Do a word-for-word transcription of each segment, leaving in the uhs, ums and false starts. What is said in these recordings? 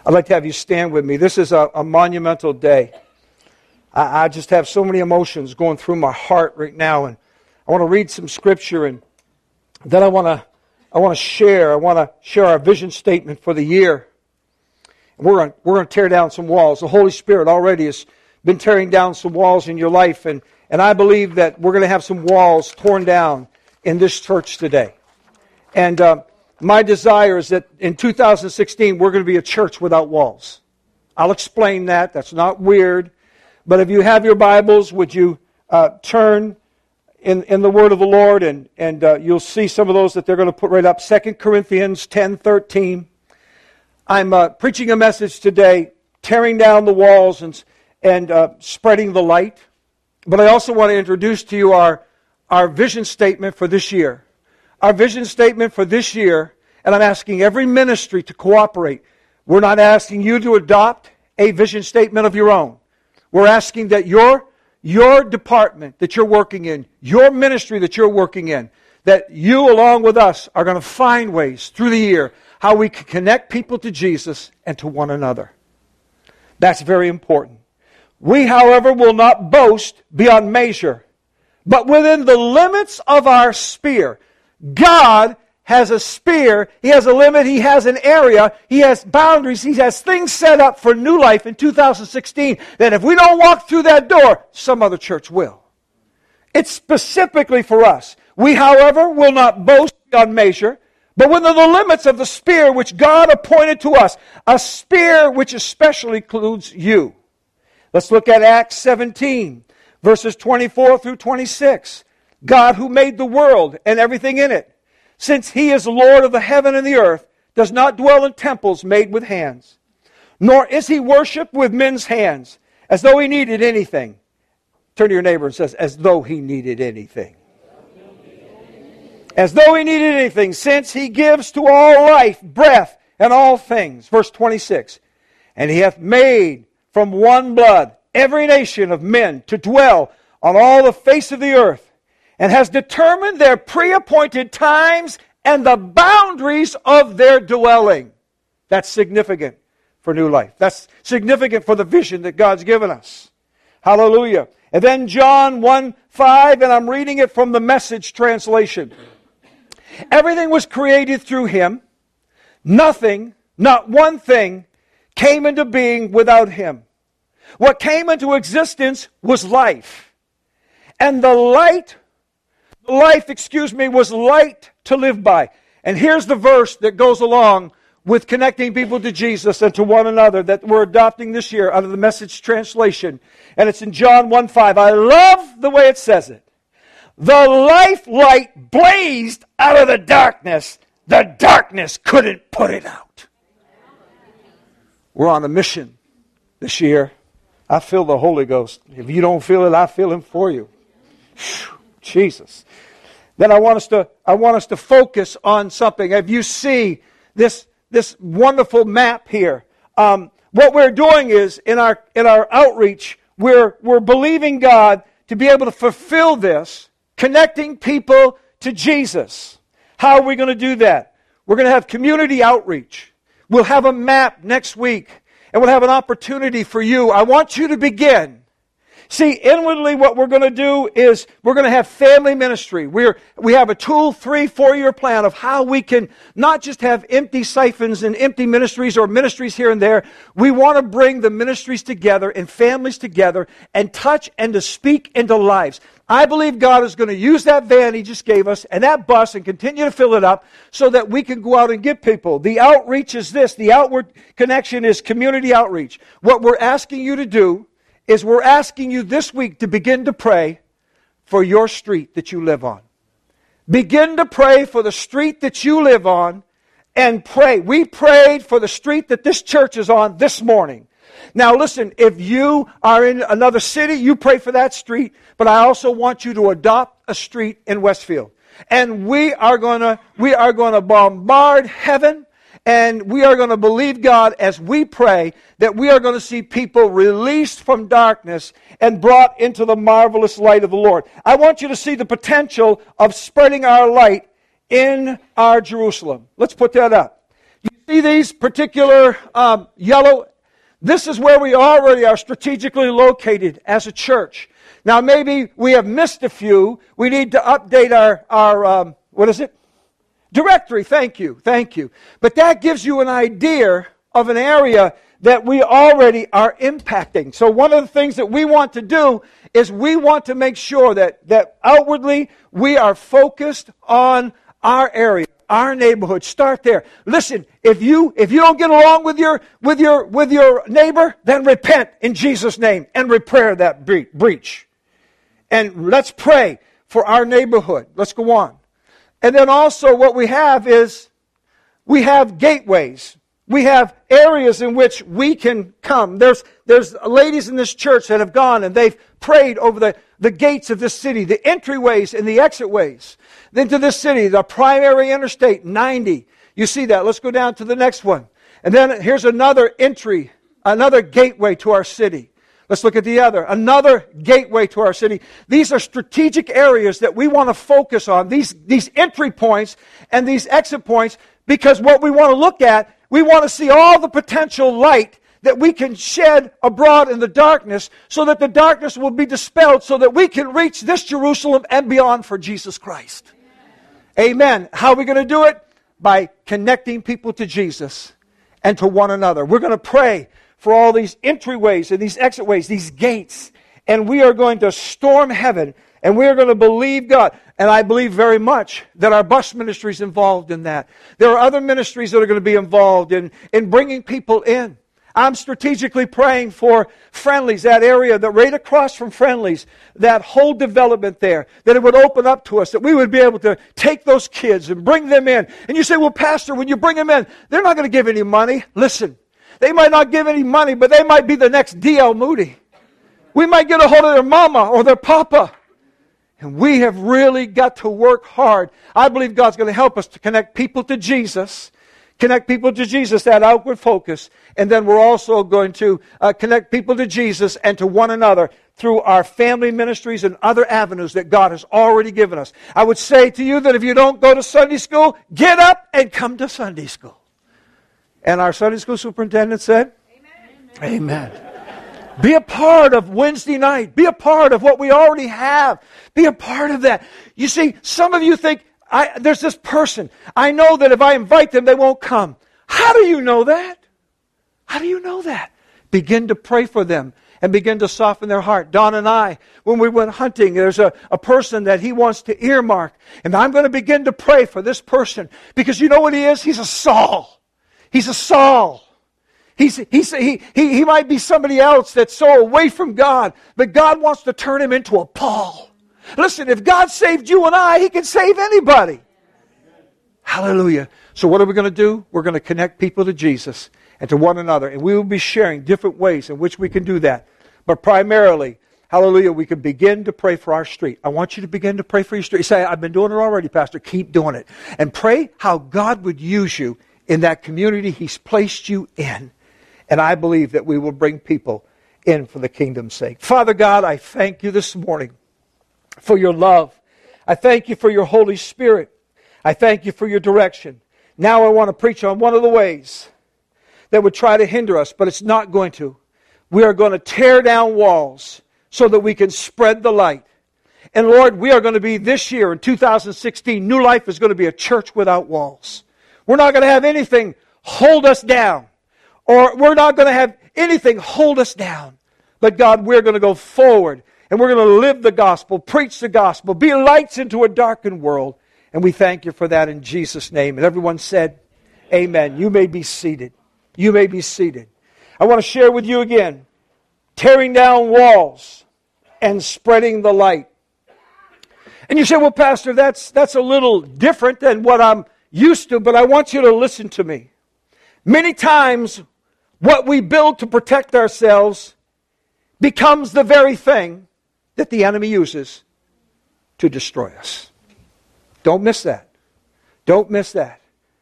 I'd like to have you stand with me. This is a, a monumental day. I, I just have so many emotions going through my heart right now, and I want to read some scripture, and then I want to I want to share. I want to share our vision statement for the year. We're going we're going to tear down some walls. The Holy Spirit already has been tearing down some walls in your life, and and I believe that we're going to have some walls torn down in this church today. And uh, my desire is that in two thousand sixteen, we're going to be a church without walls. I'll explain that. That's not weird. But if you have your Bibles, would you uh, turn in, in the Word of the Lord, and, and uh, you'll see some of those that they're going to put right up. Second Corinthians ten thirteen. I'm uh, preaching a message today, tearing down the walls and, and uh, spreading the light. But I also want to introduce to you our, our vision statement for this year. Our vision statement for this year, and I'm asking every ministry to cooperate. We're not asking you to adopt a vision statement of your own. We're asking that your, your department that you're working in, your ministry that you're working in, that you along with us are going to find ways through the year how we can connect people to Jesus and to one another. That's very important. We, however, will not boast beyond measure, but within the limits of our sphere. God has a sphere, He has a limit, He has an area, He has boundaries, He has things set up for New Life in two thousand sixteen that if we don't walk through that door, some other church will. It's specifically for us. We, however, will not boast beyond measure, but within the limits of the sphere which God appointed to us, a sphere which especially includes you. Let's look at Acts seventeen, verses twenty-four through twenty-six. God who made the world and everything in it, since He is Lord of the heaven and the earth, does not dwell in temples made with hands, nor is He worshipped with men's hands, as though He needed anything. Turn to your neighbor and says, as though He needed anything. As though He needed anything, since He gives to all life, breath, and all things. Verse twenty-six. And He hath made from one blood every nation of men to dwell on all the face of the earth, and has determined their pre-appointed times and the boundaries of their dwelling. That's significant for New Life. That's significant for the vision that God's given us. Hallelujah. And then John one five, and I'm reading it from the Message translation. Everything was created through Him. Nothing, not one thing, came into being without Him. What came into existence was life. And the light Life, excuse me, was light to live by. And here's the verse that goes along with connecting people to Jesus and to one another that we're adopting this year out of the Message translation. And it's in John one five. I love the way it says it. The life light blazed out of the darkness. The darkness couldn't put it out. We're on a mission this year. I feel the Holy Ghost. If you don't feel it, I feel Him for you. Whew. Jesus. Then I want us to I want us to focus on something. If you see this this wonderful map here, um, what we're doing is in our in our outreach, we're we're believing God to be able to fulfill this, connecting people to Jesus. How are we going to do that? We're going to have community outreach. We'll have a map next week, and we'll have an opportunity for you. I want you to begin. See, inwardly what we're going to do is we're going to have family ministry. We're, we have a two, three, four-year plan of how we can not just have empty siphons and empty ministries or ministries here and there. We want to bring the ministries together and families together and touch and to speak into lives. I believe God is going to use that van He just gave us and that bus and continue to fill it up so that we can go out and get people. The outreach is this. The outward connection is community outreach. What we're asking you to do is we're asking you this week to begin to pray for your street that you live on. Begin to pray for the street that you live on and pray. We prayed for the street that this church is on this morning. Now listen, if you are in another city, you pray for that street, but I also want you to adopt a street in Westfield. And we are going to we are going to bombard heaven. And we are going to believe God as we pray that we are going to see people released from darkness and brought into the marvelous light of the Lord. I want you to see the potential of spreading our light in our Jerusalem. Let's put that up. You See these particular um, yellow? This is where we already are strategically located as a church. Now, maybe we have missed a few. We need to update our, our um, what is it? Directory. Thank you. Thank you. But that gives you an idea of an area that we already are impacting. So one of the things that we want to do is we want to make sure that, that outwardly we are focused on our area, our neighborhood. Start there. Listen, if you if you don't get along with your with your with your neighbor, then repent in Jesus' name and repair that bre- breach. And let's pray for our neighborhood. Let's go on. And then also what we have is we have gateways. We have areas in which we can come. There's there's ladies in this church that have gone and they've prayed over the, the gates of this city, the entryways and the exitways into this city, the primary interstate ninety. You see that. Let's go down to the next one. And then here's another entry, another gateway to our city. Let's look at the other. Another gateway to our city. These are strategic areas that we want to focus on, these, these entry points and these exit points, because what we want to look at, we want to see all the potential light that we can shed abroad in the darkness so that the darkness will be dispelled so that we can reach this Jerusalem and beyond for Jesus Christ. Amen. Amen. How are we going to do it? By connecting people to Jesus and to one another. We're going to pray for all these entryways and these exitways, these gates. And we are going to storm heaven and we are going to believe God. And I believe very much that our bus ministry is involved in that. There are other ministries that are going to be involved in, in bringing people in. I'm strategically praying for Friendlies, that area, that right across from Friendlies, that whole development there, that it would open up to us, that we would be able to take those kids and bring them in. And you say, well, Pastor, when you bring them in, they're not going to give any money. Listen, they might not give any money, but they might be the next D L Moody. We might get a hold of their mama or their papa. And we have really got to work hard. I believe God's going to help us to connect people to Jesus, connect people to Jesus, that outward focus. And then we're also going to uh, connect people to Jesus and to one another through our family ministries and other avenues that God has already given us. I would say to you that if you don't go to Sunday school, get up and come to Sunday school. And our Sunday school superintendent said, Amen. Amen. Be a part of Wednesday night. Be a part of what we already have. Be a part of that. You see, some of you think, I, there's this person. I know that if I invite them, they won't come. How do you know that? How do you know that? Begin to pray for them and begin to soften their heart. Don and I, when we went hunting, there's a, a person that he wants to earmark. And I'm going to begin to pray for this person. Because you know what he is? He's a Saul. He's a Saul. He's, he's, he, he, he might be somebody else that's so away from God, but God wants to turn him into a Paul. Listen, if God saved you and I, He can save anybody. Hallelujah. So what are we going to do? We're going to connect people to Jesus and to one another, and we will be sharing different ways in which we can do that. But primarily, hallelujah, we can begin to pray for our street. I want you to begin to pray for your street. You say, I've been doing it already, Pastor. Keep doing it. And pray how God would use you in that community He's placed you in. And I believe that we will bring people in for the kingdom's sake. Father God, I thank you this morning for your love. I thank you for your Holy Spirit. I thank you for your direction. Now I want to preach on one of the ways that would try to hinder us, but it's not going to. We are going to tear down walls so that we can spread the light. And Lord, we are going to be this year in two thousand sixteen, New Life is going to be a church without walls. We're not going to have anything hold us down. Or we're not going to have anything hold us down. But God, we're going to go forward. And we're going to live the gospel, preach the gospel, be lights into a darkened world. And we thank you for that in Jesus' name. And everyone said, Amen. You may be seated. You may be seated. I want to share with you again, tearing down walls and spreading the light. And you say, well, Pastor, that's, that's a little different than what I'm used to, but I want you to listen to me. Many times, what we build to protect ourselves becomes the very thing that the enemy uses to destroy us. Don't miss that. Don't miss that.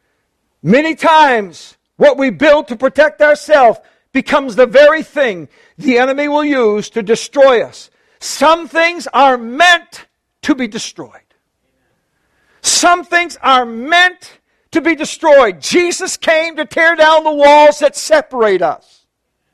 Many times, what we build to protect ourselves becomes the very thing the enemy will use to destroy us. Some things are meant to be destroyed. Some things are meant to be destroyed. Jesus came to tear down the walls that separate us.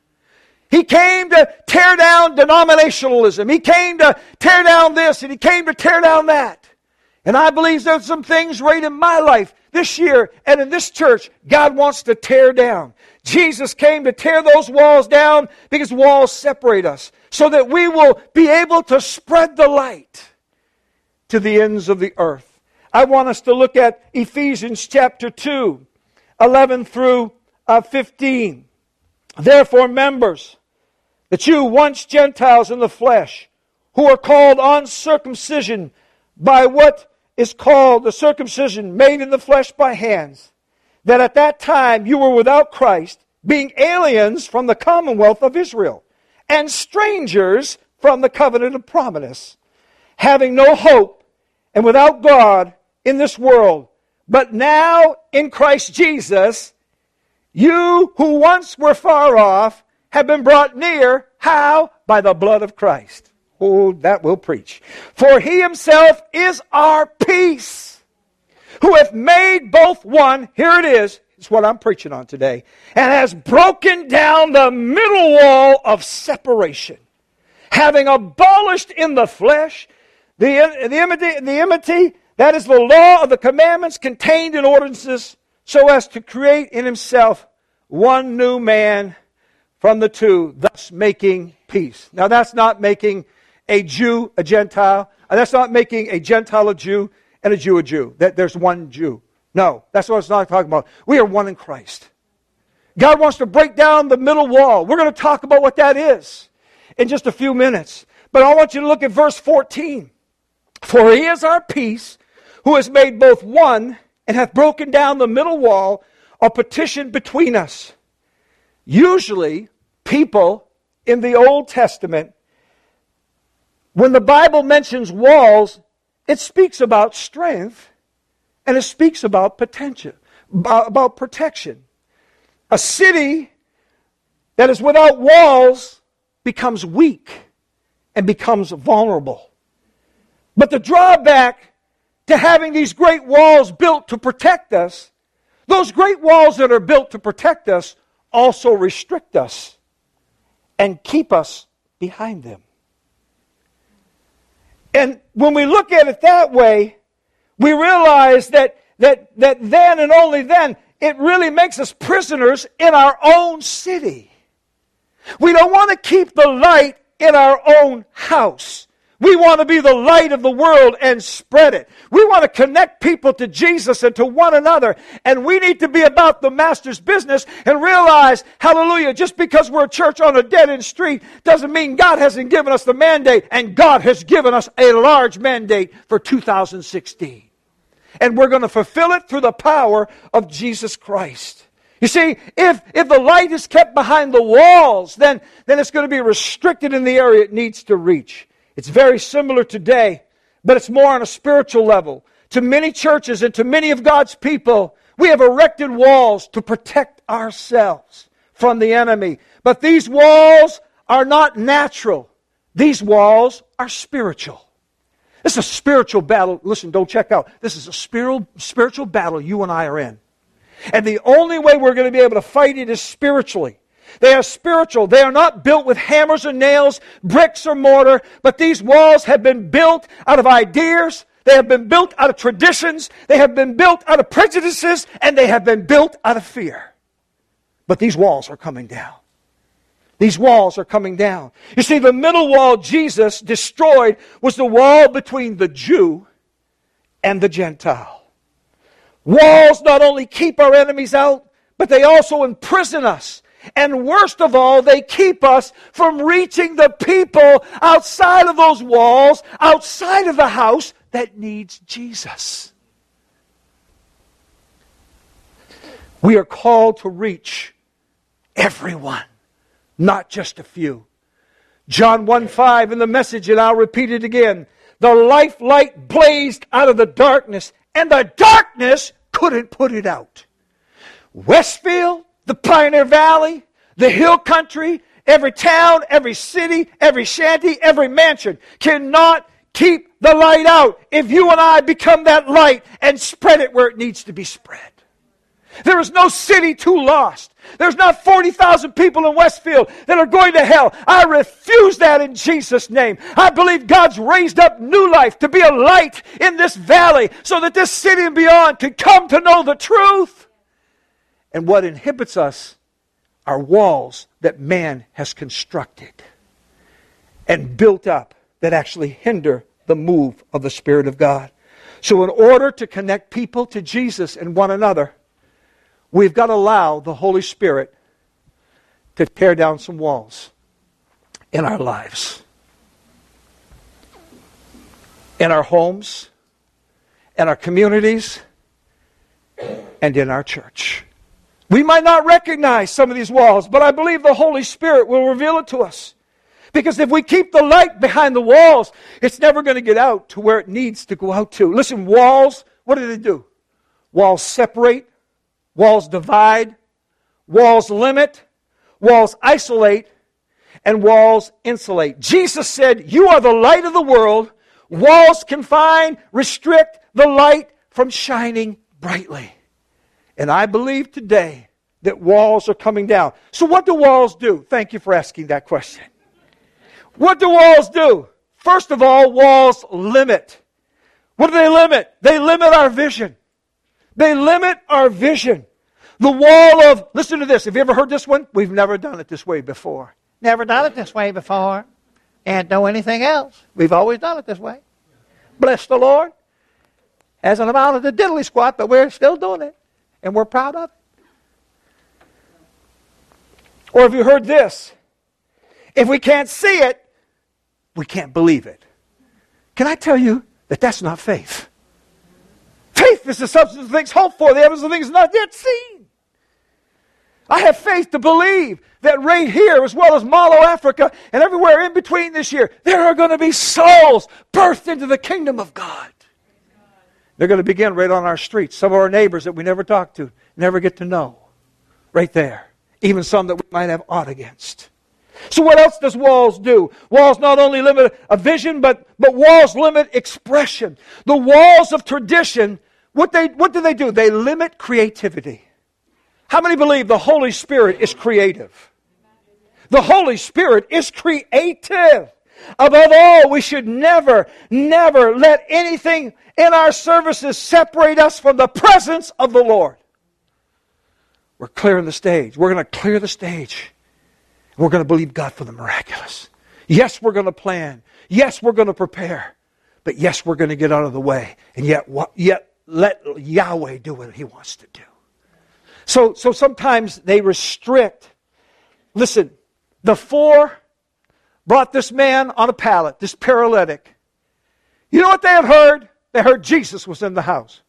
He came to tear down denominationalism. He came to tear down this, and He came to tear down that. And I believe there's some things right in my life this year and in this church God wants to tear down. Jesus came to tear those walls down because walls separate us so that we will be able to spread the light to the ends of the earth. I want us to look at Ephesians chapter two, eleven through fifteen. Therefore, members, that you once Gentiles in the flesh, who are called uncircumcision by what is called the circumcision made in the flesh by hands, that at that time you were without Christ, being aliens from the commonwealth of Israel, and strangers from the covenant of promise, having no hope, and without God in this world. But now in Christ Jesus, you who once were far off have been brought near. How? By the blood of Christ. Oh, that will preach. For He Himself is our peace, who hath made both one. Here it is. It's what I'm preaching on today. And has broken down the middle wall of separation, having abolished in the flesh the, the, enmity, the enmity, that is the law of the commandments contained in ordinances, so as to create in Himself one new man from the two, thus making peace. Now that's not making a Jew a Gentile. And that's not making a Gentile a Jew and a Jew a Jew. That there's one Jew. No, that's what it's not talking about. We are one in Christ. God wants to break down the middle wall. We're going to talk about what that is in just a few minutes. But I want you to look at verse fourteen. For He is our peace, who has made both one, and hath broken down the middle wall of partition between us. Usually, people in the Old Testament, when the Bible mentions walls, it speaks about strength and it speaks about potential, about protection. A city that is without walls becomes weak and becomes vulnerable. But the drawback to having these great walls built to protect us, those great walls that are built to protect us also restrict us and keep us behind them. And when we look at it that way, we realize that, that, that then and only then, it really makes us prisoners in our own city. We don't want to keep the light in our own house. We want to be the light of the world and spread it. We want to connect people to Jesus and to one another. And we need to be about the Master's business and realize, hallelujah, just because we're a church on a dead-end street doesn't mean God hasn't given us the mandate. And God has given us a large mandate for two thousand sixteen. And we're going to fulfill it through the power of Jesus Christ. You see, if, if the light is kept behind the walls, then, then it's going to be restricted in the area it needs to reach. It's very similar today, but it's more on a spiritual level. To many churches and to many of God's people, we have erected walls to protect ourselves from the enemy. But these walls are not natural. These walls are spiritual. This is a spiritual battle. Listen, don't check out. This is a spiritual, spiritual battle you and I are in. And the only way we're going to be able to fight it is spiritually. They are spiritual. They are not built with hammers and nails, bricks or mortar, but these walls have been built out of ideas. They have been built out of traditions. They have been built out of prejudices, and they have been built out of fear. But these walls are coming down. These walls are coming down. You see, the middle wall Jesus destroyed was the wall between the Jew and the Gentile. Walls not only keep our enemies out, but they also imprison us. And worst of all, they keep us from reaching the people outside of those walls, outside of the house, that needs Jesus. We are called to reach everyone, not just a few. John one five in the Message, and I'll repeat it again. The life light blazed out of the darkness, and the darkness couldn't put it out. Westfield, the Pioneer Valley, the hill country, every town, every city, every shanty, every mansion cannot keep the light out if you and I become that light and spread it where it needs to be spread. There is no city too lost. There's not forty thousand people in Westfield that are going to hell. I refuse that in Jesus' name. I believe God's raised up New Life to be a light in this valley so that this city and beyond can come to know the truth. And what inhibits us are walls that man has constructed and built up that actually hinder the move of the Spirit of God. So in order to connect people to Jesus and one another, we've got to allow the Holy Spirit to tear down some walls in our lives, in our homes, in our communities, and in our church. We might not recognize some of these walls, but I believe the Holy Spirit will reveal it to us. Because if we keep the light behind the walls, it's never going to get out to where it needs to go out to. Listen, walls, what do they do? Walls separate. Walls divide. Walls limit. Walls isolate. And walls insulate. Jesus said, you are the light of the world. Walls confine, restrict the light from shining brightly. And I believe today that walls are coming down. So what do walls do? Thank you for asking that question. What do walls do? First of all, walls limit. What do they limit? They limit our vision. They limit our vision. The wall of, listen to this. Have you ever heard this one? We've never done it this way before. Never done it this way before. Can't know anything else. We've always done it this way. Bless the Lord. Hasn't amounted to diddly squat, but we're still doing it. And we're proud of it. Or have you heard this? If we can't see it, we can't believe it. Can I tell you that that's not faith? Faith is the substance of things hoped for, the evidence of things not yet seen. I have faith to believe that right here, as well as Malo, Africa, and everywhere in between this year, there are going to be souls birthed into the kingdom of God. They're going to begin right on our streets. Some of our neighbors that we never talk to, never get to know. Right there. Even some that we might have aught against. So what else does walls do? Walls not only limit a vision, but, but walls limit expression. The walls of tradition, what, they, what do they do? They limit creativity. How many believe the Holy Spirit is creative? The Holy Spirit is creative. Above all, we should never, never let anything in our services separate us from the presence of the Lord. We're clearing the stage. We're going to clear the stage. We're going to believe God for the miraculous. Yes, we're going to plan. Yes, we're going to prepare. But yes, we're going to get out of the way. And yet, yet let Yahweh do what He wants to do. So, so sometimes they restrict. Listen, the four brought this man on a pallet, this paralytic. You know what they had heard? They heard Jesus was in the house.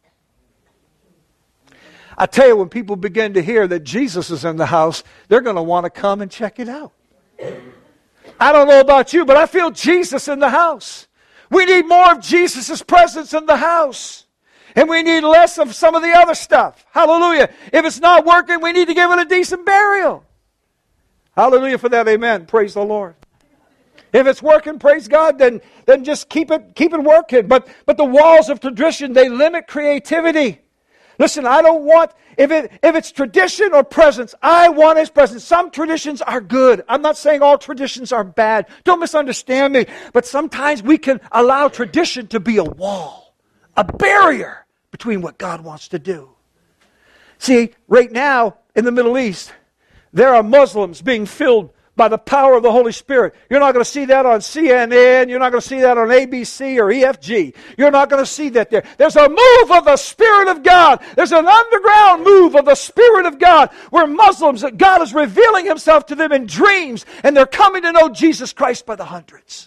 I tell you, when people begin to hear that Jesus is in the house, they're going to want to come and check it out. I don't know about you, but I feel Jesus in the house. We need more of Jesus' presence in the house. And we need less of some of the other stuff. Hallelujah. If it's not working, we need to give it a decent burial. Hallelujah for that. Amen. Praise the Lord. If it's working, praise God, then, then just keep it, keep it working. But, but the walls of tradition, they limit creativity. Listen, I don't want, if it if it's tradition or presence, I want His presence. Some traditions are good. I'm not saying all traditions are bad. Don't misunderstand me. But sometimes we can allow tradition to be a wall, a barrier between what God wants to do. See, right now in the Middle East, there are Muslims being filled by the power of the Holy Spirit. You're not going to see that on C N N. You're not going to see that on A B C or E F G. You're not going to see that there. There's a move of the Spirit of God. There's an underground move of the Spirit of God where Muslims, that God is revealing Himself to them in dreams, and they're coming to know Jesus Christ by the hundreds.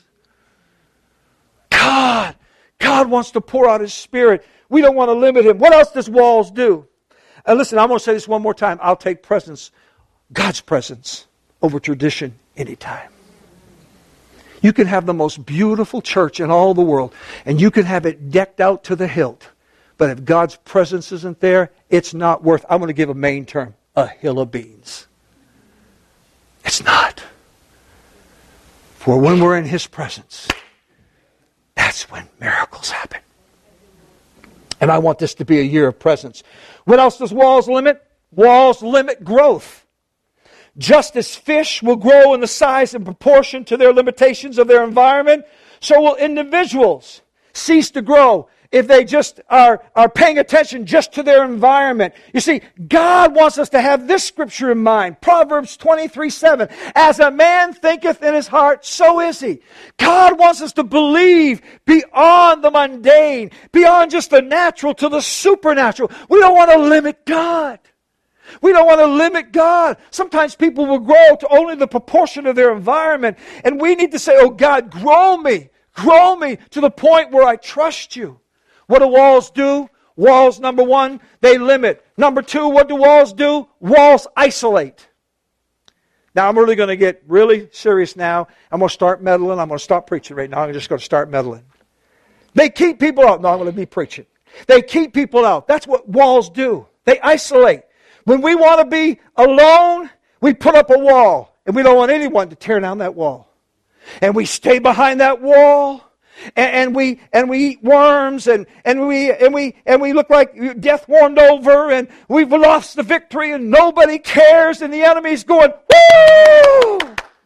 God, God wants to pour out His Spirit. We don't want to limit Him. What else does walls do? And listen, I'm going to say this one more time. I'll take presence, God's presence, over tradition anytime. You can have the most beautiful church in all the world, and you can have it decked out to the hilt. But if God's presence isn't there, it's not worth, I'm going to give a main term, a hill of beans. It's not. For when we're in His presence, that's when miracles happen. And I want this to be a year of presence. What else does walls limit? Walls limit growth. Just as fish will grow in the size and proportion to their limitations of their environment, so will individuals cease to grow if they just are, are paying attention just to their environment. You see, God wants us to have this scripture in mind. Proverbs twenty-three seven. As a man thinketh in his heart, so is he. God wants us to believe beyond the mundane, beyond just the natural to the supernatural. We don't want to limit God. We don't want to limit God. Sometimes people will grow to only the proportion of their environment. And we need to say, oh God, grow me. Grow me to the point where I trust you. What do walls do? Walls, number one, they limit. Number two, what do walls do? Walls isolate. Now, I'm really going to get really serious now. I'm going to start meddling. I'm going to stop preaching right now. I'm just going to start meddling. They keep people out. No, I'm going to be preaching. They keep people out. That's what walls do. They isolate. When we want to be alone, we put up a wall. And we don't want anyone to tear down that wall. And we stay behind that wall. And, and we and we eat worms. And, and we and we and we look like death warmed over. And we've lost the victory. And nobody cares. And the enemy's going, woo!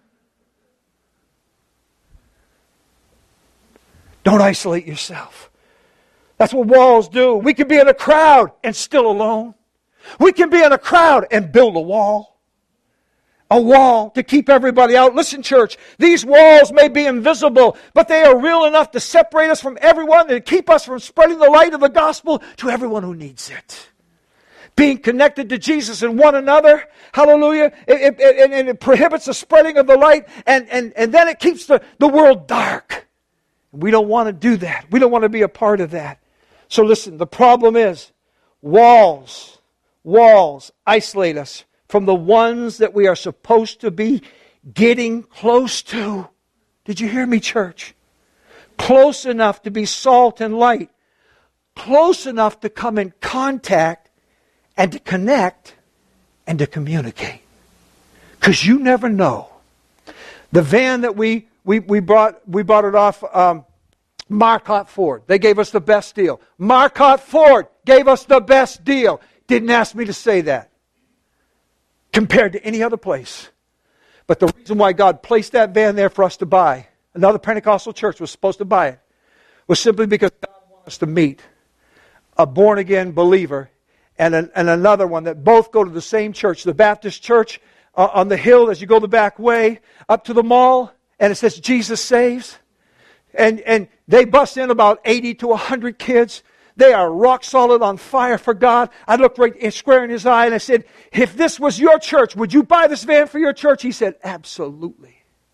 Don't isolate yourself. That's what walls do. We can be in a crowd and still alone. We can be in a crowd and build a wall. A wall to keep everybody out. Listen, church, these walls may be invisible, but they are real enough to separate us from everyone and to keep us from spreading the light of the gospel to everyone who needs it. Being connected to Jesus and one another, hallelujah, it, it, it, and it prohibits the spreading of the light, and, and, and then it keeps the, the world dark. We don't want to do that. We don't want to be a part of that. So listen, the problem is walls. Walls isolate us from the ones that we are supposed to be getting close to. Did you hear me, church? Close enough to be salt and light. Close enough to come in contact and to connect and to communicate. Because you never know. The van that we we we brought we bought it off um, Marcotte Ford. They gave us the best deal. Marcotte Ford gave us the best deal. Didn't ask me to say that. Compared to any other place. But the reason why God placed that van there for us to buy, another Pentecostal church was supposed to buy it, was simply because God wanted us to meet a born-again believer and, an, and another one that both go to the same church, the Baptist church uh, on the hill as you go the back way up to the mall, and it says Jesus Saves. And, and they bust in about eighty to one hundred kids. They are rock solid on fire for God. I looked right square in his eye and I said, if this was your church, would you buy this van for your church? He said, absolutely.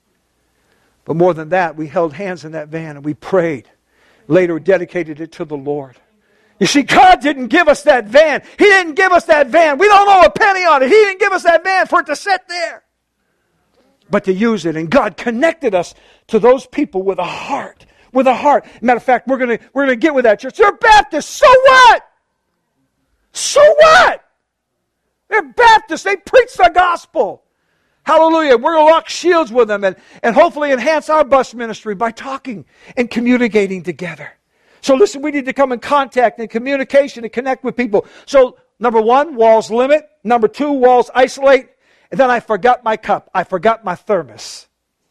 But more than that, we held hands in that van and we prayed. Later dedicated it to the Lord. You see, God didn't give us that van. He didn't give us that van. We don't owe a penny on it. He didn't give us that van for it to sit there. But to use it. And God connected us to those people with a heart. With a heart. Matter of fact, we're going to we're going to get with that church. They're Baptists. So what? So what? They're Baptists. They preach the gospel. Hallelujah. We're going to lock shields with them and, and hopefully enhance our bus ministry by talking and communicating together. So listen, we need to come in contact and communication and connect with people. So number one, walls limit. Number two, walls isolate. And then I forgot my cup. I forgot my thermos.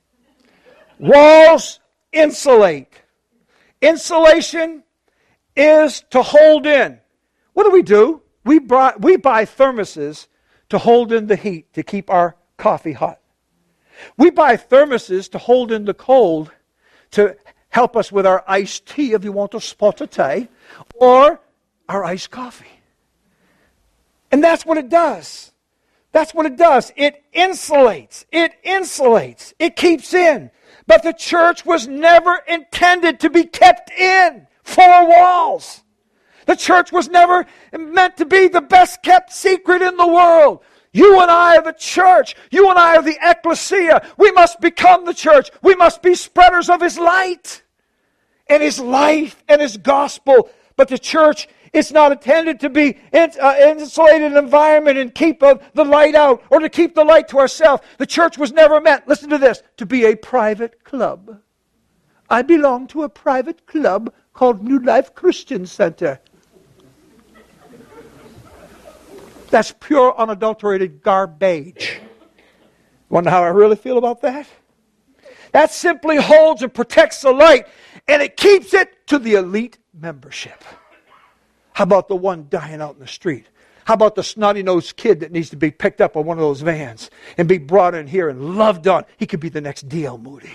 Walls insulate. Insulation is to hold in. What do we do? We buy, we buy thermoses to hold in the heat, to keep our coffee hot. We buy thermoses to hold in the cold, to help us with our iced tea, if you want a spot of tea, or our iced coffee. And that's what it does. That's what it does. It insulates. It insulates. It keeps in. But the church was never intended to be kept in four walls. The church was never meant to be the best kept secret in the world. You and I are the church. You and I are the ecclesia. We must become the church. We must be spreaders of His light and His life and His gospel. But the church, it's not intended to be in uh, insulated environment and keep uh, the light out or to keep the light to ourselves. The church was never meant, listen to this, to be a private club. I belong to a private club called New Life Christian Center. That's pure, unadulterated garbage. Wonder how I really feel about that? That simply holds and protects the light, and it keeps it to the elite membership. How about the one dying out in the street? How about the snotty-nosed kid that needs to be picked up on one of those vans and be brought in here and loved on? He could be the next D L Moody.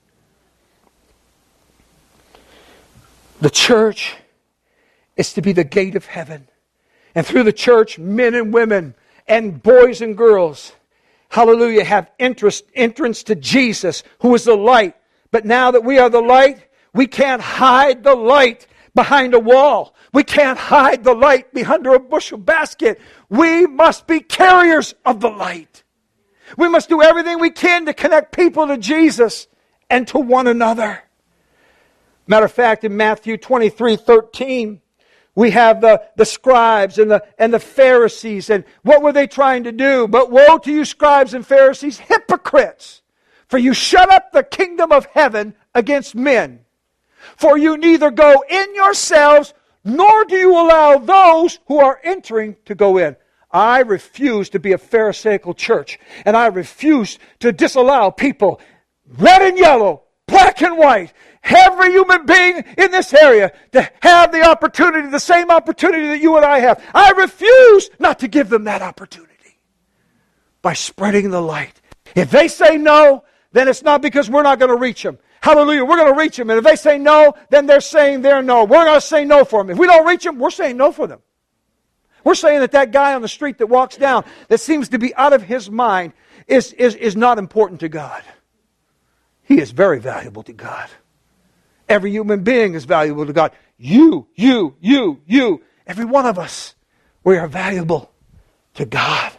The church is to be the gate of heaven. And through the church, men and women and boys and girls, hallelujah, have interest, entrance to Jesus, who is the light. But now that we are the light, we can't hide the light behind a wall. We can't hide the light behind a bushel basket. We must be carriers of the light. We must do everything we can to connect people to Jesus and to one another. Matter of fact, in Matthew twenty-three thirteen, we have the, the scribes and the, and the Pharisees. And what were they trying to do? But woe to you, scribes and Pharisees, hypocrites! For you shut up the kingdom of heaven against men. For you neither go in yourselves, nor do you allow those who are entering to go in. I refuse to be a Pharisaical church. And I refuse to disallow people, red and yellow, black and white, every human being in this area to have the opportunity, the same opportunity that you and I have. I refuse not to give them that opportunity by spreading the light. If they say no, then it's not because we're not going to reach them. Hallelujah, we're going to reach them. And if they say no, then they're saying they're no. We're going to say no for them. If we don't reach them, we're saying no for them. We're saying that that guy on the street that walks down that seems to be out of his mind is, is, is not important to God. He is very valuable to God. Every human being is valuable to God. You, you, you, you, every one of us, we are valuable to God.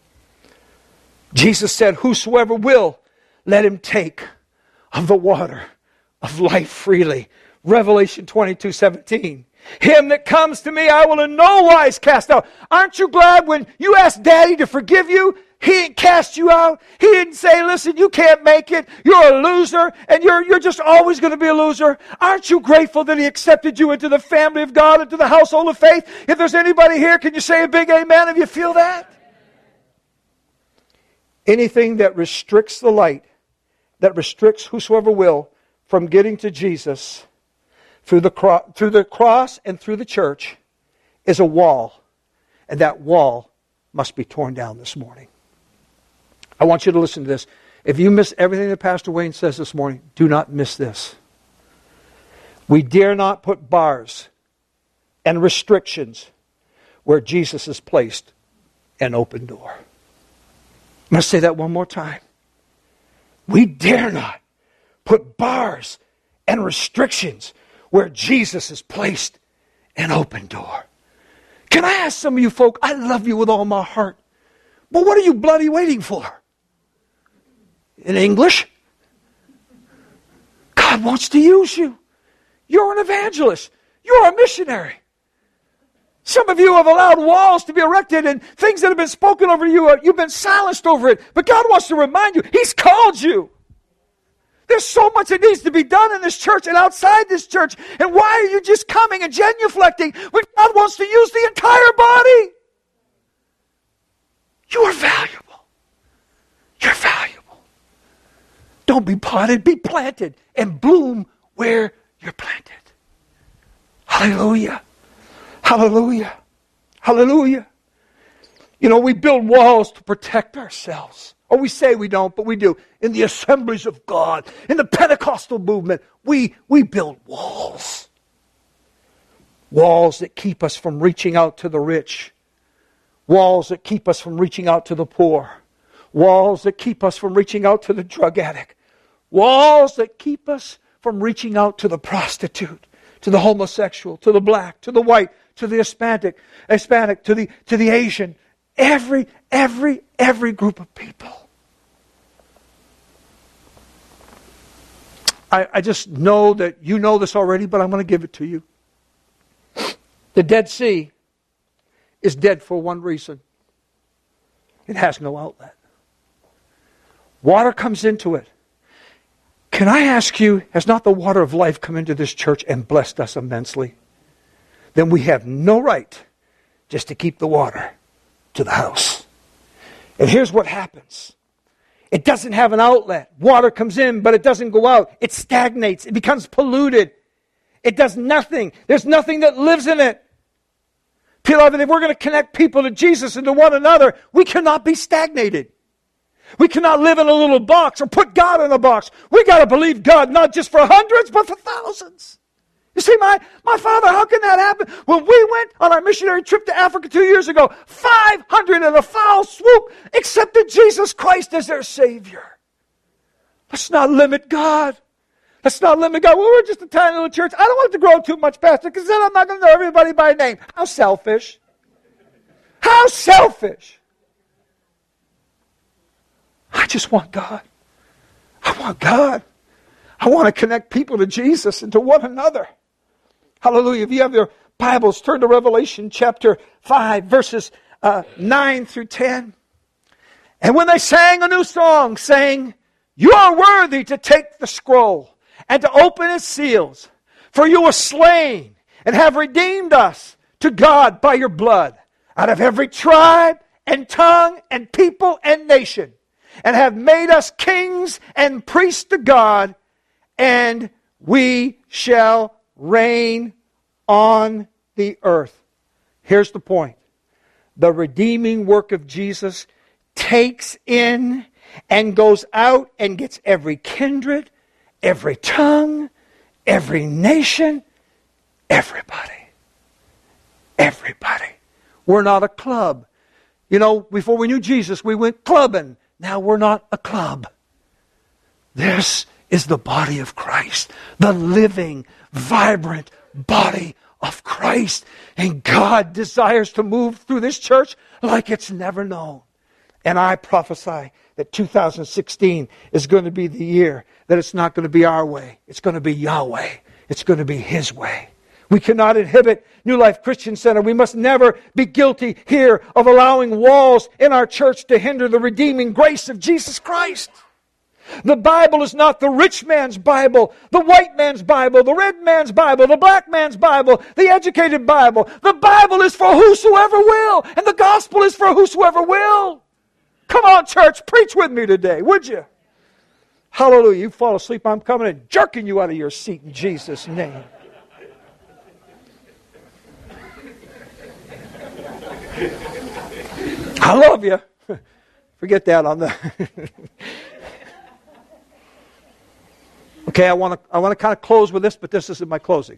Jesus said, whosoever will, let him take of the water of life freely. Revelation twenty-two seventeen. Him that comes to me, I will in no wise cast out. Aren't you glad when you ask Daddy to forgive you, He didn't cast you out? He didn't say, listen, you can't make it. You're a loser, and you're, you're just always going to be a loser. Aren't you grateful that He accepted you into the family of God, into the household of faith? If there's anybody here, can you say a big amen if you feel that? Anything that restricts the light, that restricts whosoever will from getting to Jesus through the, cro- through the cross and through the church is a wall. And that wall must be torn down this morning. I want you to listen to this. If you miss everything that Pastor Wayne says this morning, do not miss this. We dare not put bars and restrictions where Jesus has placed an open door. I'm going to say that one more time. We dare not put bars and restrictions where Jesus has placed an open door. Can I ask some of you folk, I love you with all my heart, but what are you bloody waiting for? In English? God wants to use you. You're an evangelist. You're a missionary. Some of you have allowed walls to be erected and things that have been spoken over you, you've been silenced over it. But God wants to remind you, He's called you. There's so much that needs to be done in this church and outside this church. And why are you just coming and genuflecting when God wants to use the entire body? You are valuable. You're valuable. Don't be potted, be planted and bloom where you're planted. Hallelujah. Hallelujah. Hallelujah. You know, we build walls to protect ourselves. Or we say we don't, but we do. In the assemblies of God, in the Pentecostal movement, we, we build walls. Walls that keep us from reaching out to the rich. Walls that keep us from reaching out to the poor. Walls that keep us from reaching out to the drug addict. Walls that keep us from reaching out to the prostitute, to the homosexual, to the black, to the white, to the Hispanic, Hispanic, to the to the Asian. Every, every, every group of people. I, I just know that you know this already, but I'm going to give it to you. The Dead Sea is dead for one reason. It has no outlet. Water comes into it. Can I ask you, has not the water of life come into this church and blessed us immensely? Then we have no right just to keep the water to the house. And here's what happens. It doesn't have an outlet. Water comes in, but it doesn't go out. It stagnates. It becomes polluted. It does nothing. There's nothing that lives in it. Beloved, if we're going to connect people to Jesus and to one another, we cannot be stagnated. We cannot live in a little box or put God in a box. We got to believe God not just for hundreds, but for thousands. You see, my, my father, how can that happen? When we went on our missionary trip to Africa two years ago, five hundred in a foul swoop accepted Jesus Christ as their Savior. Let's not limit God. Let's not limit God. Well, we're just a tiny little church. I don't want it to grow too much, Pastor, because then I'm not going to know everybody by name. How selfish. How selfish. I just want God. I want God. I want to connect people to Jesus and to one another. Hallelujah. If you have your Bibles, turn to Revelation chapter five, verses uh, nine through ten. And when they sang a new song, saying, "You are worthy to take the scroll and to open its seals, for you were slain and have redeemed us to God by your blood out of every tribe and tongue and people and nation, and have made us kings and priests to God, and we shall reign on the earth." Here's the point. The redeeming work of Jesus takes in and goes out and gets every kindred, every tongue, every nation, everybody. Everybody. We're not a club. You know, before we knew Jesus, we went clubbing. Now we're not a club. This is the body of Christ. The living, vibrant body of Christ. And God desires to move through this church like it's never known. And I prophesy that two thousand sixteen is going to be the year that it's not going to be our way. It's going to be Yahweh. It's going to be His way. We cannot inhibit New Life Christian Center. We must never be guilty here of allowing walls in our church to hinder the redeeming grace of Jesus Christ. The Bible is not the rich man's Bible, the white man's Bible, the red man's Bible, the black man's Bible, the educated Bible. The Bible is for whosoever will, and the gospel is for whosoever will. Come on, church, preach with me today, would you? Hallelujah. You fall asleep, I'm coming and jerking you out of your seat in Jesus' name. I love you. Forget that on the... Okay, I want to I want to kind of close with this, but this isn't my closing.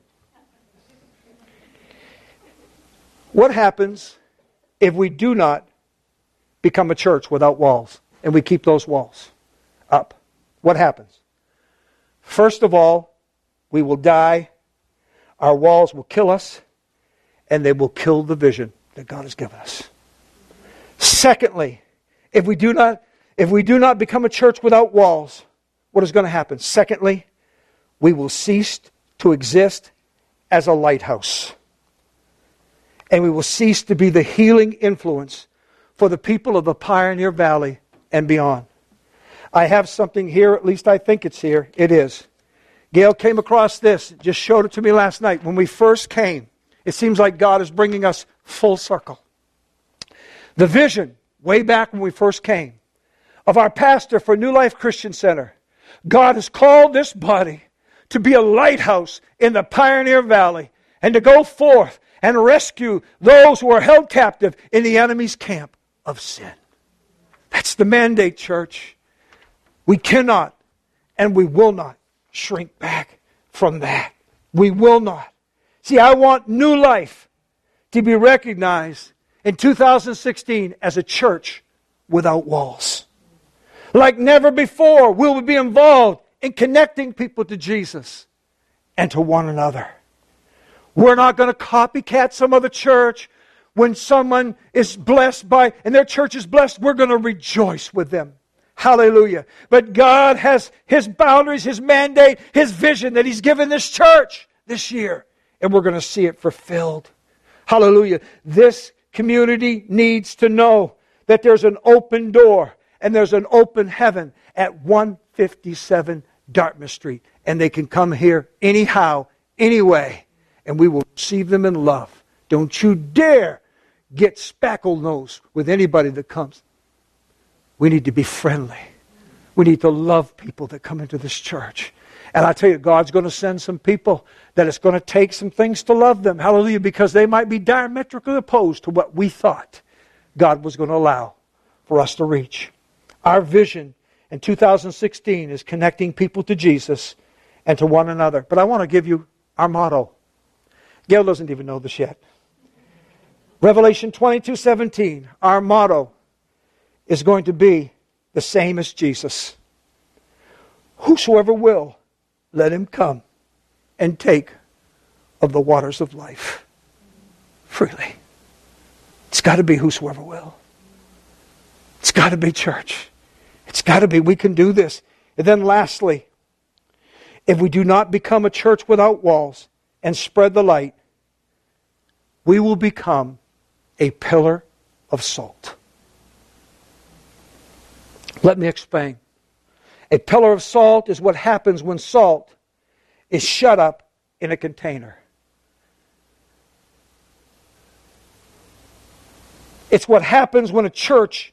What happens if we do not become a church without walls, and we keep those walls up? What happens? First of all, we will die. Our walls will kill us, and they will kill the vision that God has given us. Secondly, if we do not if we do not become a church without walls, what is going to happen? Secondly, we will cease to exist as a lighthouse. And we will cease to be the healing influence for the people of the Pioneer Valley and beyond. I have something here, at least I think it's here. It is. Gail came across this, just showed it to me last night. When we first came, it seems like God is bringing us full circle. The vision, way back when we first came, of our pastor for New Life Christian Center. God has called this body to be a lighthouse in the Pioneer Valley and to go forth and rescue those who are held captive in the enemy's camp of sin. That's the mandate, church. We cannot and we will not shrink back from that. We will not. See, I want New Life to be recognized in two thousand sixteen as a church without walls. Like never before, we will be involved in connecting people to Jesus and to one another. We're not going to copycat some other church. When someone is blessed by, and their church is blessed, we're going to rejoice with them. Hallelujah. But God has His boundaries, His mandate, His vision that He's given this church this year. And we're going to see it fulfilled. Hallelujah. This community needs to know that there's an open door and there's an open heaven at one fifty-seven Dartmouth Street. And they can come here anyhow, anyway. And we will receive them in love. Don't you dare get spackle nose with anybody that comes. We need to be friendly. We need to love people that come into this church. And I tell you, God's going to send some people that it's going to take some things to love them. Hallelujah. Because they might be diametrically opposed to what we thought God was going to allow for us to reach. Our vision in two thousand sixteen is connecting people to Jesus and to one another. But I want to give you our motto. Gail doesn't even know this yet. Revelation twenty-two seventeen, our motto is going to be the same as Jesus. Whosoever will, let him come and take of the waters of life freely. It's got to be whosoever will. It's got to be church. It's got to be, we can do this. And then lastly, if we do not become a church without walls and spread the light, we will become a pillar of salt. Let me explain. A pillar of salt is what happens when salt is shut up in a container. It's what happens when a church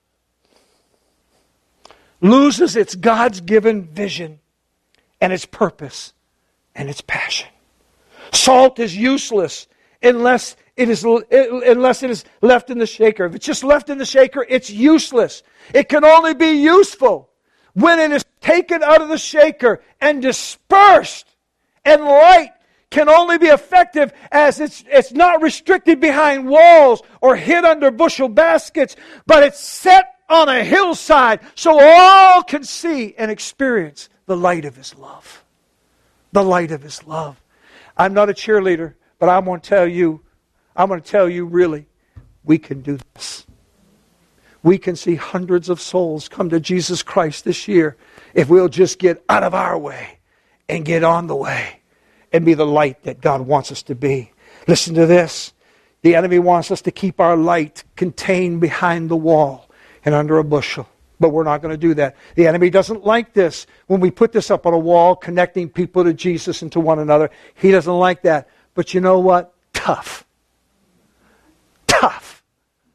loses its God's given vision and its purpose and its passion. Salt is useless unless it is unless it is left in the shaker. If it's just left in the shaker, it's useless. It can only be useful when it is taken out of the shaker and dispersed. And light can only be effective as it's, it's not restricted behind walls or hid under bushel baskets, but it's set on a hillside so all can see and experience the light of His love. The light of His love. I'm not a cheerleader, but I'm going to tell you, I'm going to tell you really, we can do this. We can see hundreds of souls come to Jesus Christ this year if we'll just get out of our way and get on the way and be the light that God wants us to be. Listen to this. The enemy wants us to keep our light contained behind the wall and under a bushel. But we're not going to do that. The enemy doesn't like this. When we put this up on a wall, connecting people to Jesus and to one another, he doesn't like that. But you know what? Tough. Tough.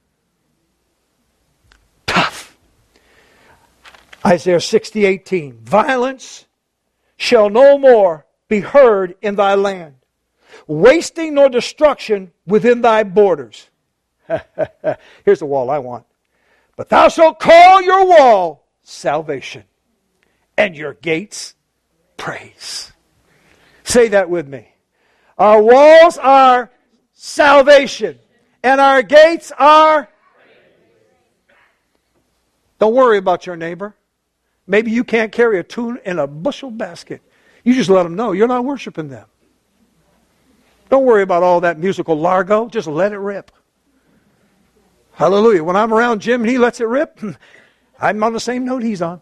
Tough. Isaiah sixty eighteen. Violence shall no more be heard in thy land, wasting nor destruction within thy borders. Here's the wall I want. But thou shalt call your wall salvation, and your gates praise. Say that with me. Our walls are salvation, and our gates are... Don't worry about your neighbor. Maybe you can't carry a tune in a bushel basket. You just let them know you're not worshiping them. Don't worry about all that musical largo. Just let it rip. Hallelujah. When I'm around Jim and he lets it rip, I'm on the same note he's on.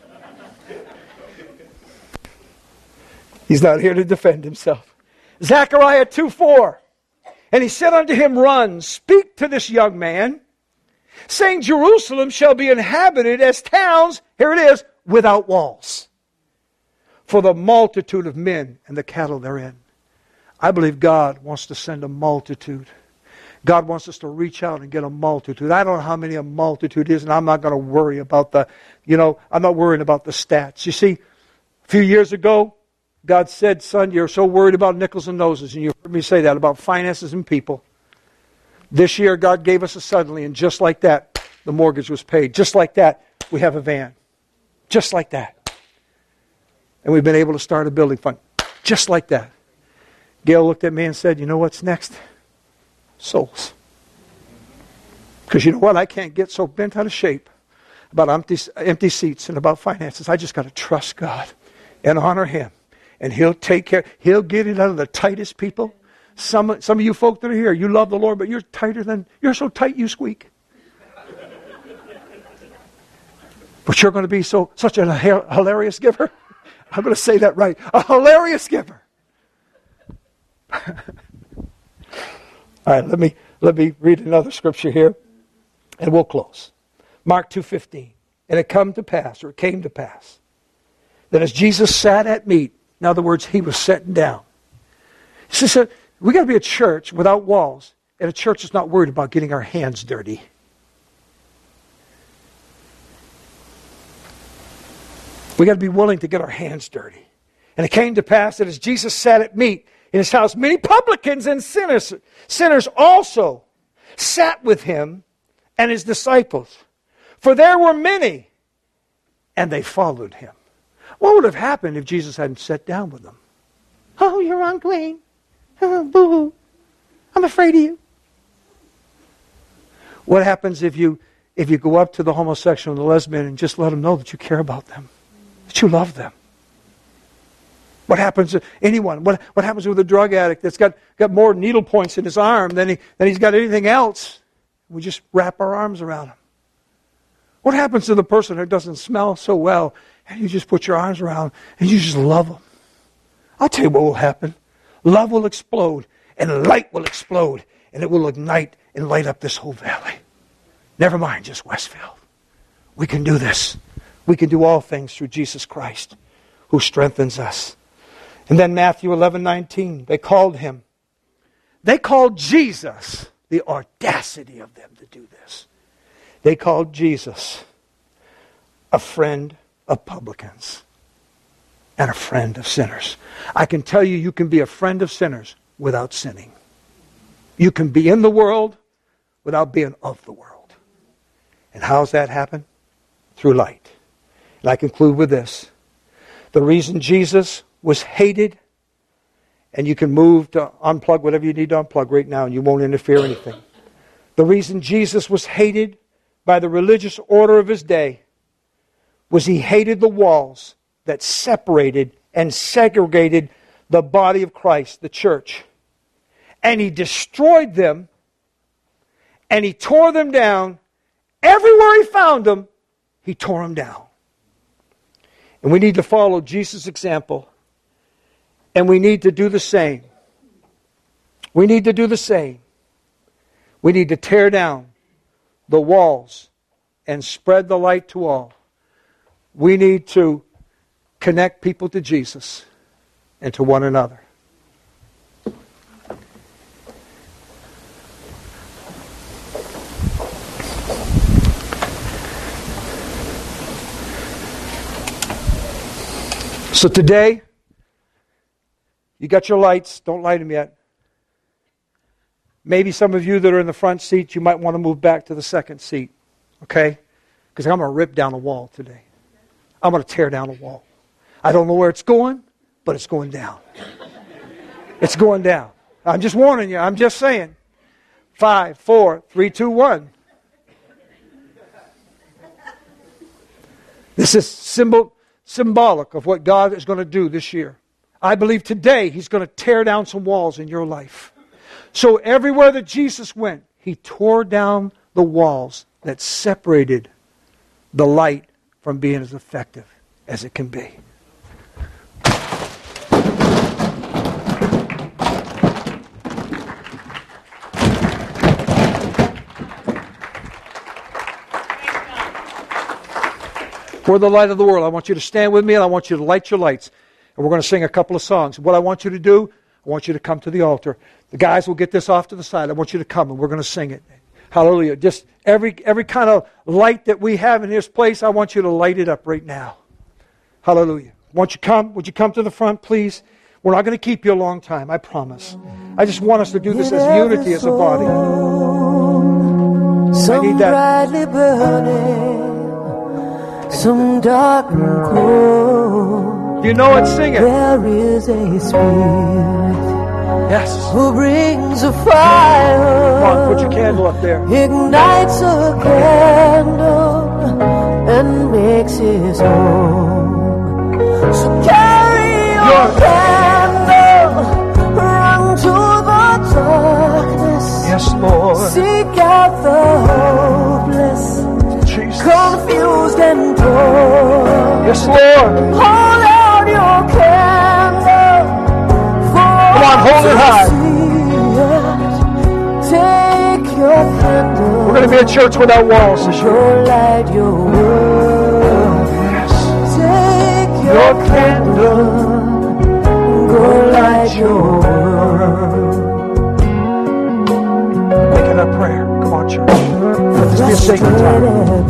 He's not here to defend himself. Zechariah two four. And he said unto him, Run, speak to this young man, saying, Jerusalem shall be inhabited as towns, here it is, without walls, for the multitude of men and the cattle therein. I believe God wants to send a multitude. God wants us to reach out and get a multitude. I don't know how many a multitude is, and I'm not going to worry about the, you know, I'm not worrying about the stats. You see, a few years ago, God said, son, you're so worried about nickels and noses, and you heard me say that about finances and people. This year, God gave us a suddenly, and just like that, the mortgage was paid. Just like that, we have a van. Just like that. And we've been able to start a building fund. Just like that. Gail looked at me and said, you know what's next? Souls. Because you know what? I can't get so bent out of shape about empty, empty seats and about finances. I just got to trust God and honor Him. And He'll take care. He'll get it out of the tightest people. Some, some of you folk that are here, you love the Lord, but you're tighter than, you're so tight you squeak. But you're going to be so such a hilarious giver. I'm going to say that right. A hilarious giver. All right, let me let me read another scripture here, and we'll close. Mark two fifteen. And it come to pass, or it came to pass, that as Jesus sat at meat, in other words, He was sitting down. He said, we got to be a church without walls at a church that's not worried about getting our hands dirty. We got to be willing to get our hands dirty. And it came to pass that as Jesus sat at meat in his house, many publicans and sinners, sinners also sat with him and his disciples. For there were many, and they followed him. What would have happened if Jesus hadn't sat down with them? Oh, you're unclean. Oh, boo-hoo. I'm afraid of you. What happens if you if you go up to the homosexual and the lesbian and just let them know that you care about them, that you love them? What happens to anyone? What, what happens with a drug addict that's got, got more needle points in his arm than, he, than he's got anything else? We just wrap our arms around him. What happens to the person who doesn't smell so well and you just put your arms around and you just love them? I'll tell you what will happen. Love will explode and light will explode and it will ignite and light up this whole valley. Never mind just Westfield. We can do this. We can do all things through Jesus Christ who strengthens us. And then Matthew eleven nineteen, they called him. They called Jesus, the audacity of them to do this. They called Jesus a friend of publicans and a friend of sinners. I can tell you, you can be a friend of sinners without sinning. You can be in the world without being of the world. And how's that happen? Through light. And I conclude with this. The reason Jesus was hated, and you can move to unplug whatever you need to unplug right now and you won't interfere anything. The reason Jesus was hated by the religious order of his day was he hated the walls that separated and segregated the body of Christ, the church. And he destroyed them and he tore them down. Everywhere he found them, he tore them down. And we need to follow Jesus' example. And we need to do the same. We need to do the same. We need to tear down the walls and spread the light to all. We need to connect people to Jesus and to one another. So today, you got your lights. Don't light them yet. Maybe some of you that are in the front seat, you might want to move back to the second seat. Okay? Because I'm going to rip down a wall today. I'm going to tear down a wall. I don't know where it's going, but it's going down. It's going down. I'm just warning you. I'm just saying. Five, four, three, two, one. This is symbol, symbolic of what God is going to do this year. I believe today He's going to tear down some walls in your life. So everywhere that Jesus went, He tore down the walls that separated the light from being as effective as it can be. We're the light of the world. I want you to stand with me and I want you to light your lights. And we're going to sing a couple of songs. What I want you to do, I want you to come to the altar. The guys will get this off to the side. I want you to come and we're going to sing it. Hallelujah. Just every every kind of light that we have in this place, I want you to light it up right now. Hallelujah. Won't you come? Would you come to the front, please? We're not going to keep you a long time, I promise. I just want us to do this as unity, as a body. I need that. Brightly burning, some dark and cold. You know it, sing it. There is a spirit, yes, who brings a fire. Come on, put your candle up there. Ignites a candle and makes his home. So carry your Your- candle, run to the darkness. Yes, Lord. Seek out the hopeless, Jesus. confused and torn. Yes, Lord. Hold out your candle for Come on, hold it high. to see it. Take your candle. We're going to be a church without walls this year. Your light, your world. Yes. Take your, Your candle. go light your world. our prayer. Come on, church. Let this be a sacred time.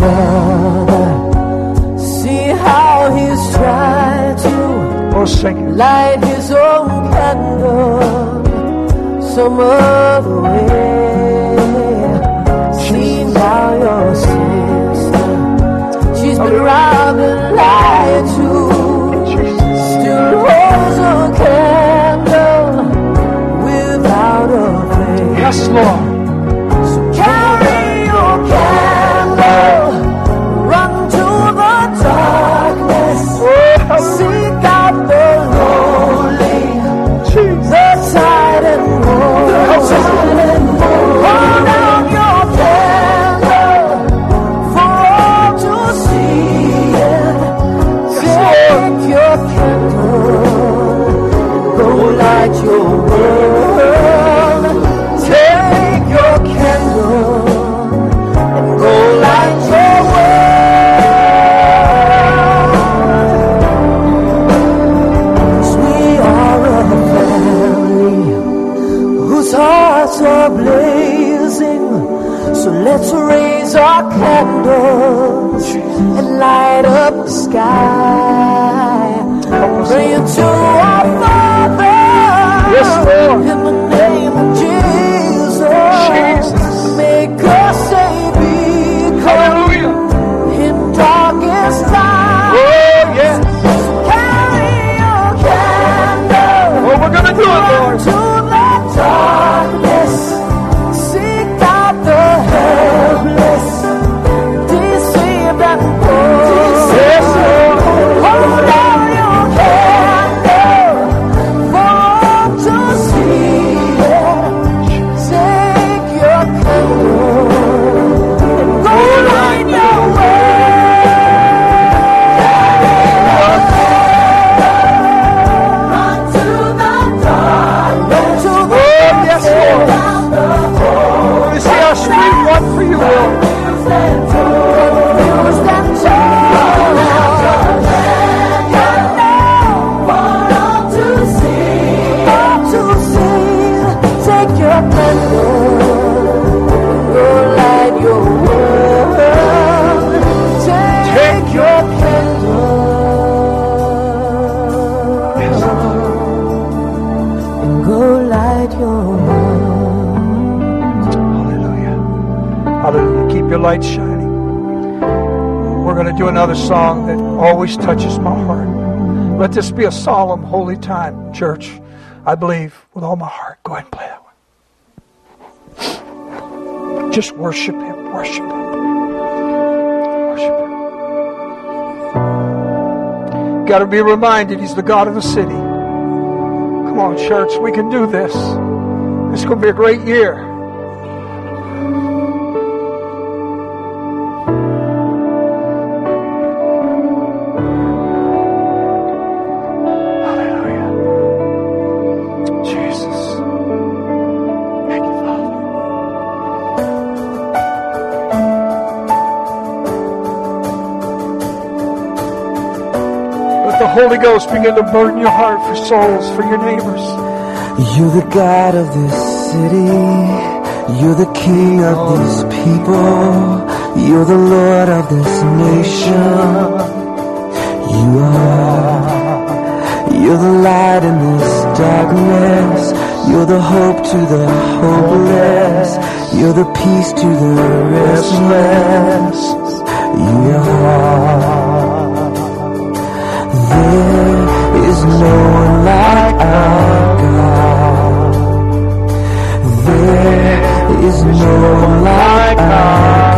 See how he's trying to Oh, sing it. light his own candle some other way. See now your sister, she's been robbed and lied to, still holds a candle without a flame. Yes, Lord. So carry your candle, run to the darkness, seek out the lonely, the tired and worn. Hold out your candle for all to see it. Take your candle, go light your world. Take your candle and go light your world. 'Cause we are a family whose hearts are blazing. So let's raise our candles and light up the sky. Praying to our Father. Yes, Lord. In the name of Jesus. Jesus. Make us a beacon Hallelujah. in darkest times. Oh, yes. Carry your candle. Oh, we're going to do it, Lord. To the darkness, seek out the helpless, deceived and poor. Yes, Lord. Hold out your candle for all to see it. Take your candle and go light your way. Run to the dark, run to the Yes, Lord. Let me see our street run for you, Lord. Take your candle, go light your world. Take your candle and go light your world. Hallelujah. Hallelujah. Keep your light shining. We're going to do another song that always touches my heart. Let this be a solemn, holy time, church. I believe with all my heart. Go ahead and play that one. Just worship Him. Worship Him. Worship Him. Got to be reminded He's the God of the city. Come on, church. We can do this. It's going to be a great year. Holy Ghost begin to burden your heart for souls, for your neighbors. You're the God of this city. You're the King of these people. You're the Lord of this nation. You are. You're the light in this darkness. You're the hope to the hopeless. You're the peace to the restless. You are. There is no one like our God. There is no one like our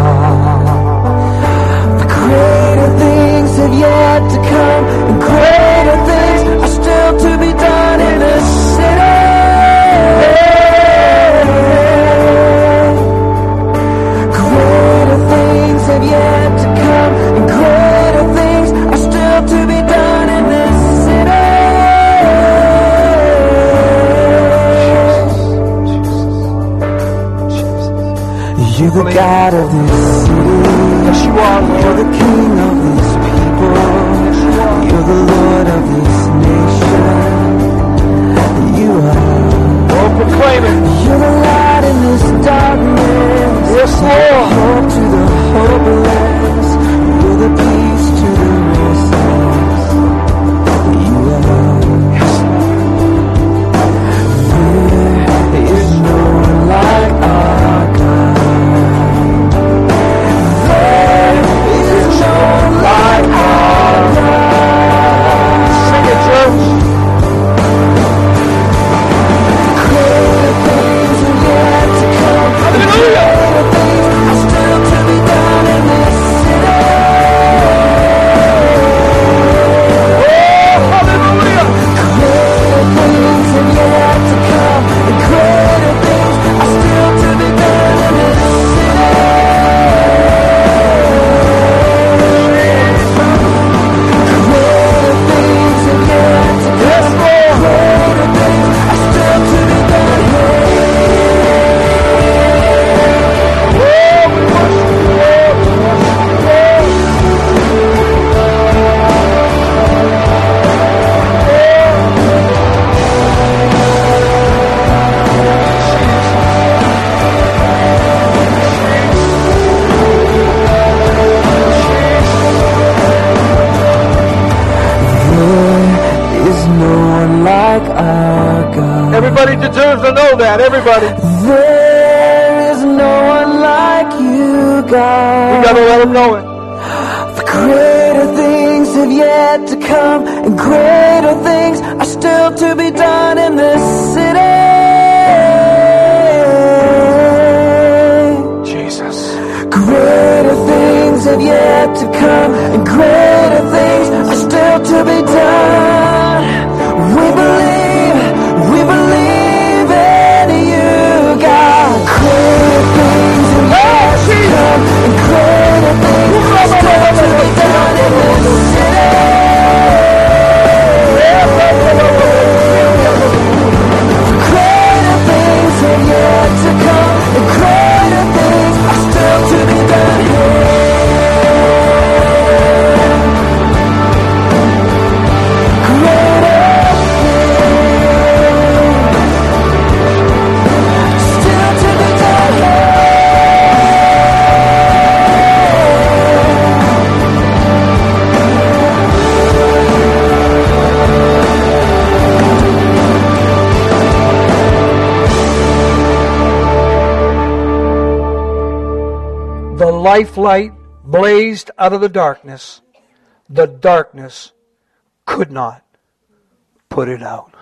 God. The greater things have yet to come, and greater things are still to be done in this city. Greater things have yet to come, and greater things are still to be done in this city. You're the God of this city. Yes, you are, Lord. You're the King of these people. Yes, you are. You're the Lord of this nation. You are. Oh, proclaim it. You're the light in this darkness. deserves to know that, everybody. There is no one like you, God. We got to let them know it. For greater things have yet to come, and greater things are still to be done in this city. Jesus. Greater things have yet to come, and greater things are still to be done. We believe, we believe in you, God. Greater things have yet to come, and greater things are still to be done in this city. Greater things have yet to come, and greater things are still to be done here. The life light blazed out of the darkness. The darkness could not put it out.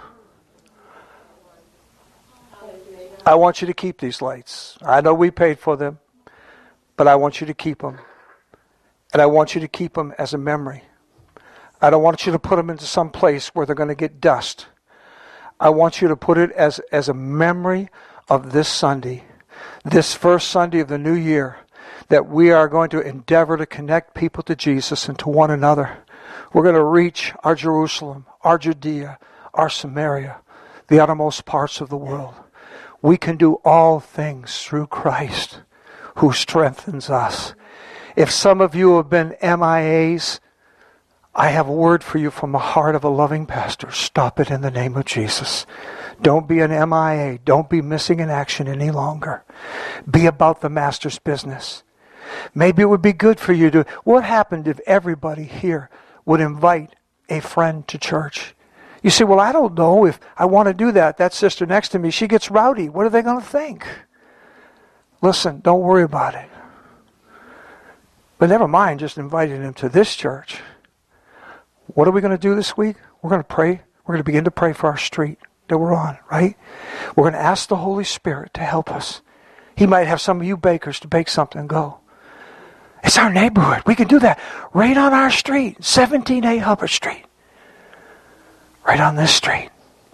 I want you to keep these lights. I know we paid for them, but I want you to keep them. And I want you to keep them as a memory. I don't want you to put them into some place where they're going to get dust. I want you to put it as, as a memory of this Sunday, this first Sunday of the new year, that we are going to endeavor to connect people to Jesus and to one another. We're going to reach our Jerusalem, our Judea, our Samaria, the uttermost parts of the world. We can do all things through Christ who strengthens us. If some of you have been M I As, I have a word for you from the heart of a loving pastor. Stop it in the name of Jesus. Don't be an M I A. Don't be missing in action any longer. Be about the Master's business. Maybe it would be good for you to... What happened if everybody here would invite a friend to church? You say, well, I don't know if I want to do that. That sister next to me, she gets rowdy. What are they going to think? Listen, don't worry about it. But never mind just inviting them to this church. What are we going to do this week? We're going to pray. We're going to begin to pray for our street that we're on, right? We're going to ask the Holy Spirit to help us. He might have some of you bakers to bake something and go. It's our neighborhood. We can do that right on our street, seventeen A Hubbard Street. Right on this street.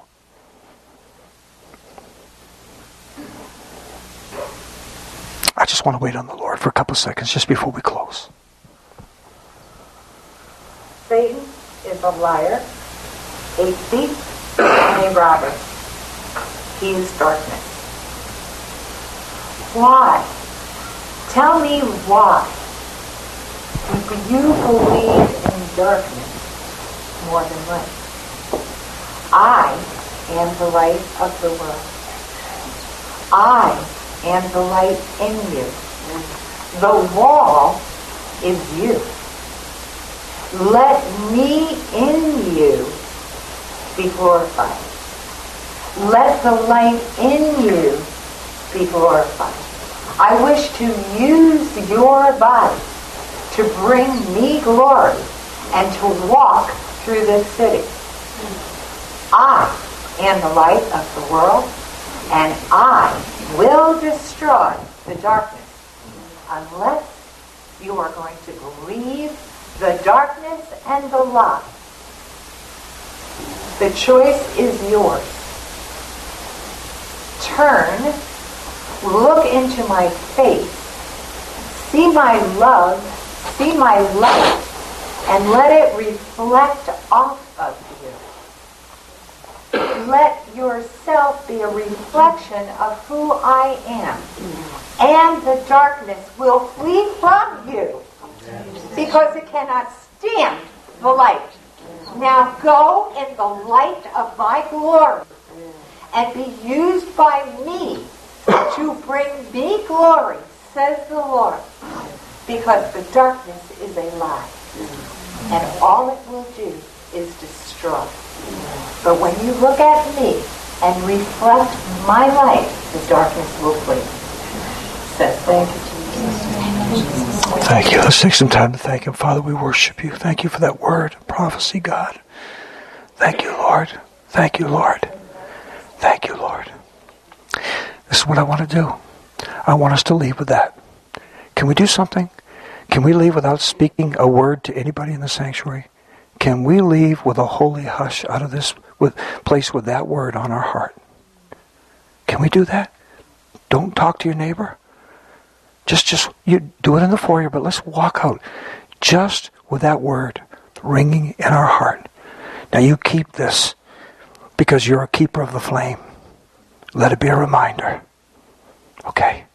I just want to wait on the Lord for a couple seconds just before we close. Satan is a liar, a thief, and a robber. He is darkness. Why? Tell me why. Do you believe in darkness more than light? I am the light of the world. I am the light in you. The wall is you. Let me in you be glorified. Let the light in you be glorified. I wish to use your body to bring me glory and to walk through this city. I am the light of the world, and I will destroy the darkness unless you are going to believe the darkness and the lie. The choice is yours. Turn, look into my face, see my love, see my light, and let it reflect off of you. Let yourself be a reflection of who I am. And the darkness will flee from you because it cannot stand the light. Now go in the light of my glory and be used by me to bring me glory, says the Lord, because the darkness is a lie. And all it will do is destroy. But when you look at me, and reflect my light, the darkness will flee. Says, thank you, Jesus. Thank you. Let's take some time to thank Him. Father, we worship You. Thank You for that word of prophecy, God. Thank You, Lord. Thank You, Lord. Thank You, Lord. This is what I want to do. I want us to leave with that. Can we do something? Can we leave without speaking a word to anybody in the sanctuary? Can we leave with a holy hush out of this with, place with that word on our heart? Can we do that? Don't talk to your neighbor. Just, just you do it in the foyer, but let's walk out just with that word ringing in our heart. Now you keep this because you're a keeper of the flame. Let it be a reminder. Okay?